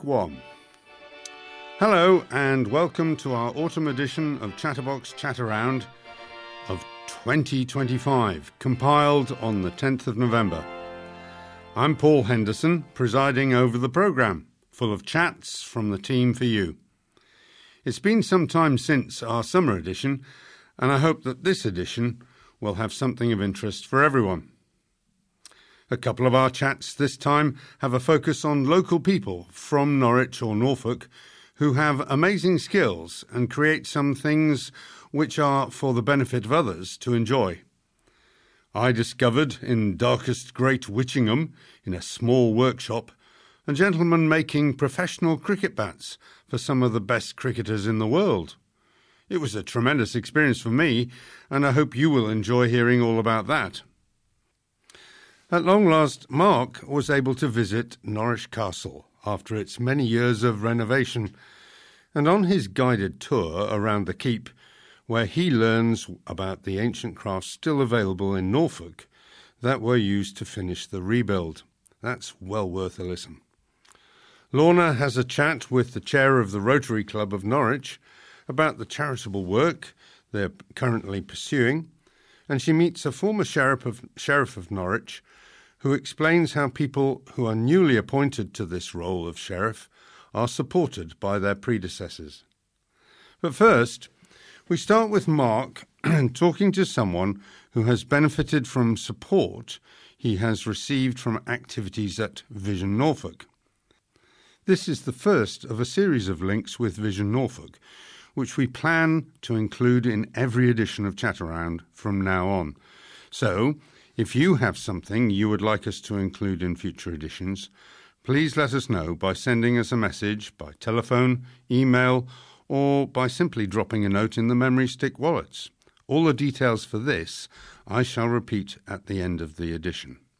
Take one. Hello and welcome to our autumn edition of Chatterbox Chat-Around of 2025, compiled on the 10th of November. I'm Paul Henderson, presiding over the programme, full of chats from the team for you. It's been some time since our summer edition, and I hope that this edition will have something of interest for everyone. A couple of our chats this time have a focus on local people from Norwich or Norfolk who have amazing skills and create some things which are for the benefit of others to enjoy. I discovered in darkest Great Witchingham, in a small workshop, a gentleman making professional cricket bats for some of the best cricketers in the world. It was a tremendous experience for me, and I hope you will enjoy hearing all about that. At long last, Mark was able to visit Norwich Castle after its many years of renovation, and on his guided tour around the keep, where he learns about the ancient crafts still available in Norfolk that were used to finish the rebuild. That's well worth a listen. Lorna has a chat with the chair of the Rotary Club of Norwich about the charitable work they're currently pursuing, and she meets a former sheriff of Norwich who explains how people who are newly appointed to this role of sheriff are supported by their predecessors. But first, we start with Mark talking to someone who has benefited from support he has received from activities at Vision Norfolk. This is the first of a series of links with Vision Norfolk, which we plan to include in every edition of Chat-Around from now on. So, if you have something you would like us to include in future editions, please let us know by sending us a message by telephone, email, or by simply dropping a note in the memory stick wallets. All the details for this I shall repeat at the end of the edition.